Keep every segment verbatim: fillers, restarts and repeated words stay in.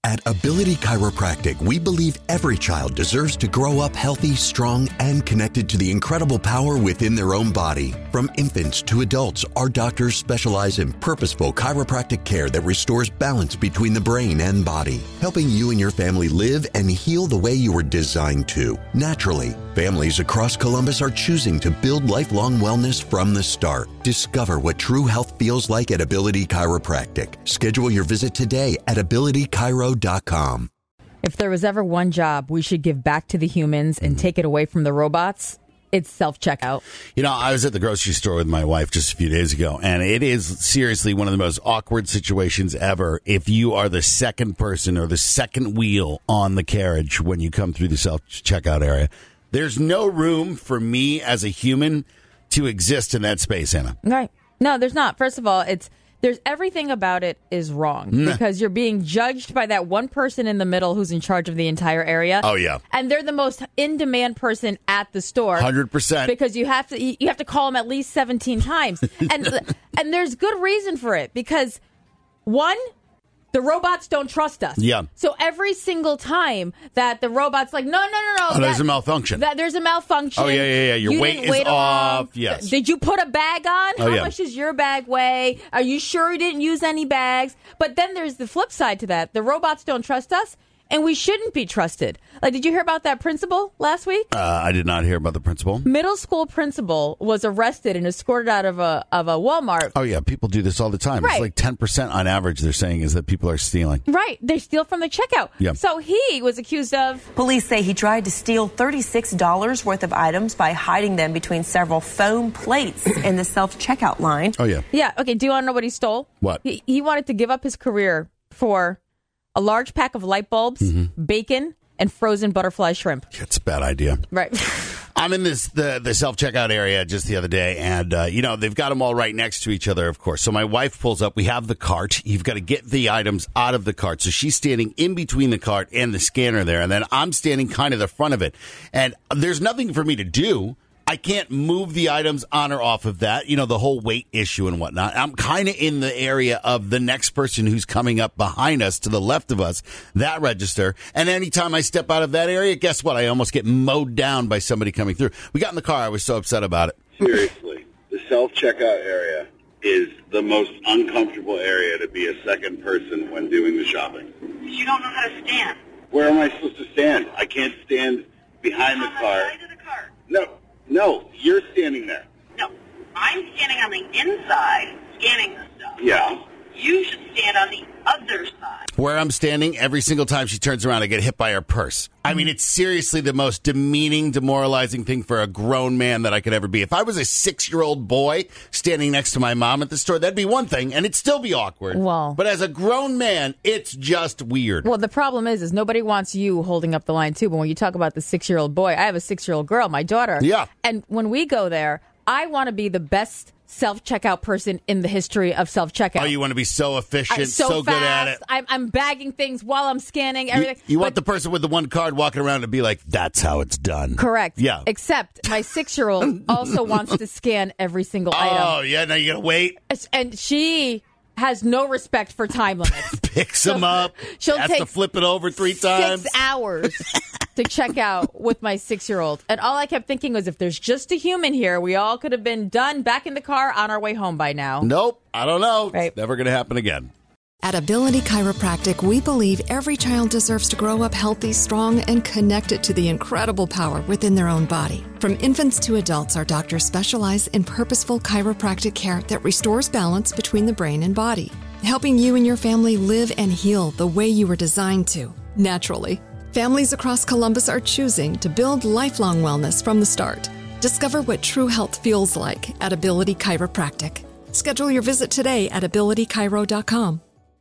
At Ability Chiropractic, we believe every child deserves to grow up healthy, strong, and connected to the incredible power within their own body. From infants to adults, our doctors specialize in purposeful chiropractic care that restores balance between the brain and body, helping you and your family live and heal the way you were designed to, naturally. Families across Columbus are choosing to build lifelong wellness from the start. Discover what true health feels like at Ability Chiropractic. Schedule your visit today at ability chiro dot com. If there was ever one job we should give back to the humans and take it away from the robots, it's self-checkout. You know, I was at the grocery store with my wife just a few days ago, and it is seriously one of the most awkward situations ever if you are the second person or the second wheel on the carriage when you come through the self-checkout area. There's no room for me as a human to exist in that space, Anna. Right. No, there's not. First of all, it's there's everything about it is wrong Nah. because you're being judged by that one person in the middle who's in charge of the entire area. Oh, yeah. And they're the most in-demand person at the store. one hundred percent. Because you have to you have to call them at least seventeen times. And and there's good reason for it because, one, the robots don't trust us. Yeah. So every single time that the robot's like, no, no, no, no. Oh, that, there's a malfunction. That, there's a malfunction. Oh, yeah, yeah, yeah. Your You weight didn't is wait off. along. Yes. Did you put a bag on? Oh, How yeah. much does your bag weigh? Are you sure you didn't use any bags? But then there's the flip side to that. The robots don't trust us. And we shouldn't be trusted. Like, did you hear about that principal last week? Uh, I did not hear about the principal. Middle school principal was arrested and escorted out of a of a Walmart. Oh, yeah. People do this all the time. Right. It's like ten percent on average, they're saying, is that people are stealing. Right. They steal from the checkout. Yeah. So he was accused of... Police say he tried to steal thirty-six dollars worth of items by hiding them between several foam plates in the self-checkout line. Oh, yeah. Yeah. Okay. Do you want to know what he stole? What? He, he wanted to give up his career for a large pack of light bulbs, Mm-hmm. bacon, and frozen butterfly shrimp. It's a bad idea. Right. I'm in this the, the self-checkout area just the other day, and, uh, you know, they've got them all right next to each other, of course. So my wife pulls up. We have the cart. You've got to get the items out of the cart. So she's standing in between the cart and the scanner there, and then I'm standing kind of the front of it. And there's nothing for me to do. I can't move the items on or off of that, you know, the whole weight issue and whatnot. I'm kind of in the area of the next person who's coming up behind us to the left of us, that register. And anytime I step out of that area, guess what? I almost get mowed down by somebody coming through. We got in the car. I was so upset about it. Seriously, the self-checkout area is the most uncomfortable area to be a second person when doing the shopping. You don't know how to stand. Where am I supposed to stand? I can't stand behind the On the car. side of the car. No, no, you're standing there. No, I'm standing on the inside scanning the stuff. Yeah. You should stand on the other side. Where I'm standing, every single time she turns around, I get hit by her purse. I mean, it's seriously the most demeaning, demoralizing thing for a grown man that I could ever be. If I was a six-year-old boy standing next to my mom at the store, that'd be one thing, and it'd still be awkward. Well. But as a grown man, it's just weird. Well, the problem is, is nobody wants you holding up the line, too. But when you talk about the six-year-old boy, I have a six-year-old girl, my daughter. Yeah. And when we go there, I want to be the best self-checkout person in the history of self-checkout. Oh, you want to be so efficient, I- so, so, fast, good at it. I'm, I'm bagging things while I'm scanning You, everything. you want But- the person with the one card walking around to be like, that's how it's done. Correct. Yeah. Except my six-year-old also wants to scan every single Oh, item. yeah, now you got to wait. And she has no respect for time limits. Picks So them up. she'll has take to flip it over three times. Six hours to check out with my six-year-old. And all I kept thinking was, if there's just a human here, we all could have been done back in the car on our way home by now. Nope, I don't know. Right. It's never going to happen again. At Ability Chiropractic, we believe every child deserves to grow up healthy, strong, and connected to the incredible power within their own body. From infants to adults, our doctors specialize in purposeful chiropractic care that restores balance between the brain and body, helping you and your family live and heal the way you were designed to, naturally. Families across Columbus are choosing to build lifelong wellness from the start. Discover what true health feels like at Ability Chiropractic. Schedule your visit today at ability chiro dot com.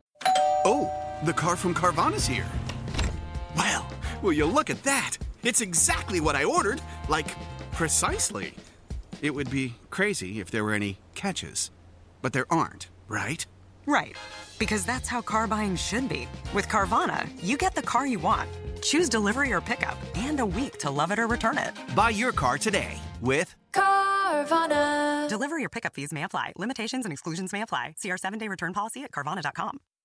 Oh, the car from Carvana's here. Well, will you look at that? It's exactly what I ordered. Like, precisely. It would be crazy if there were any catches. But there aren't, right? Right. Because that's how car buying should be. With Carvana, you get the car you want. Choose delivery or pickup and a week to love it or return it. Buy your car today with Carvana. Delivery or pickup fees may apply. Limitations and exclusions may apply. See our seven-day return policy at Carvana dot com.